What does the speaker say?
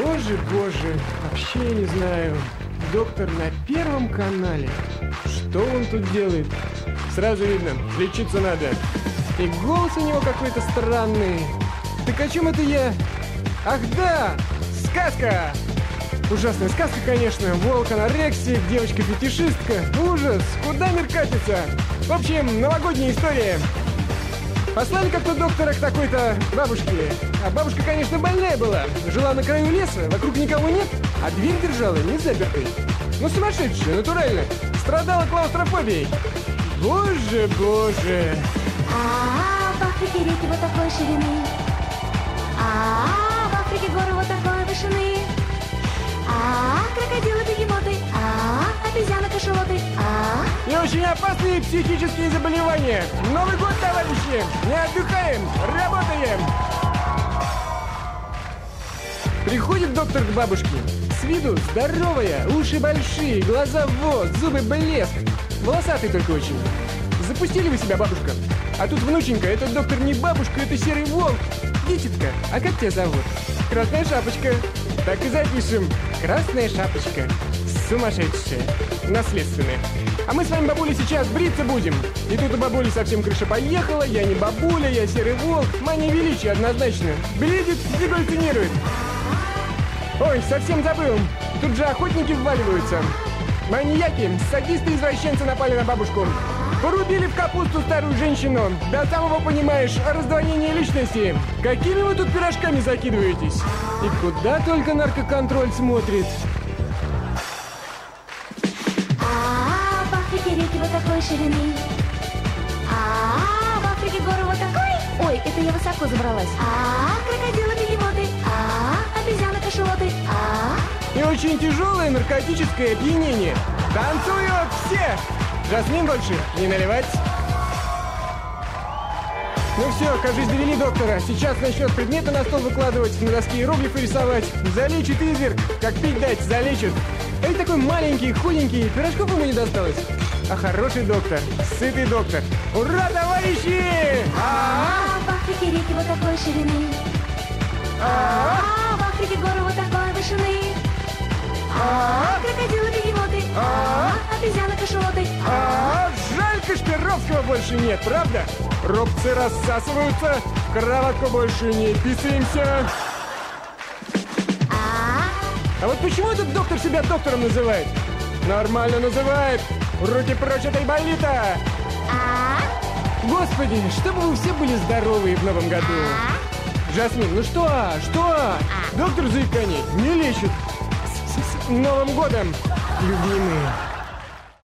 Боже, вообще я не знаю. Доктор на Первом канале. Что он тут делает? Сразу видно, лечиться надо. И голос у него какой-то странный. Так о чем это я? Ах да, сказка! Ужасная сказка, конечно. Волк-анорексик, девочка-фетишистка. Ужас, куда мир катится? В общем, новогодняя история. Послали как-то доктора к такой-то бабушке. А бабушка, конечно, больная была. Жила на краю леса, вокруг никого нет, а дверь держала не запертой. Ну, сумасшедшая, натурально. Страдала клаустрофобией. Боже. В Африке реки вот такой ширины. В Африке горы вот такой вышины. Крокодилы, бегемоты. Обезьяны, кашалоты. И очень опасные психические заболевания. Новый год, товарищи! Не отдыхаем, работаем! Приходит доктор к бабушке. С виду здоровая, уши большие, глаза в воз, зубы блеск. Волосатый только очень. Запустили вы себя, бабушка. А тут внученька, этот доктор не бабушка, это серый волк. Дитятка, а как тебя зовут? Красная шапочка. Так и запишем. Красная шапочка. Сумасшедшая. Наследственная. А мы с вами, бабуля, сейчас бриться будем. И тут у бабули совсем крыша поехала. Я не бабуля, я серый волк. Мания величия однозначно. Бледит, дегаллюцинирует. Ой, совсем забыл. Тут же охотники вваливаются. Маньяки, садисты-извращенцы напали на бабушку. Порубили в капусту старую женщину. До самого, понимаешь, раздвоения личности. Какими вы тут пирожками закидываетесь? И куда только наркоконтроль смотрит. В Африке реки вот такой ширины. В Африке горы вот такой. Ой, это я высоко забралась. Крокодилы, бегемоты. Обезьяны, кашалоты. И очень тяжелое наркотическое опьянение. Танцуют все! Жасмин больше не наливать. Ну все, кажись, довели доктора. Сейчас начнет предметы на стол выкладывать, на доске иероглифы рисовать. Залечит изверг, как пить дать, залечит. Эй, такой маленький, худенький, пирожков ему не досталось. А хороший доктор, сытый доктор. Ура, товарищи! В Африке реки вот такой ширины. В Африке горы вот такой вышины. Крокодилы, бегемоты. Обезьяны, кашалоты. Жаль, Кашпировского больше нет, правда? Рубцы рассасываются, в кроватку больше не писаемся. А вот почему этот доктор себя доктором называет? Нормально называет. Руки прочь от айболита. Господи, чтобы вы все были здоровы в новом году. Жасмин, ну что? Доктор заиканий не лечит. С Новым годом, любимые.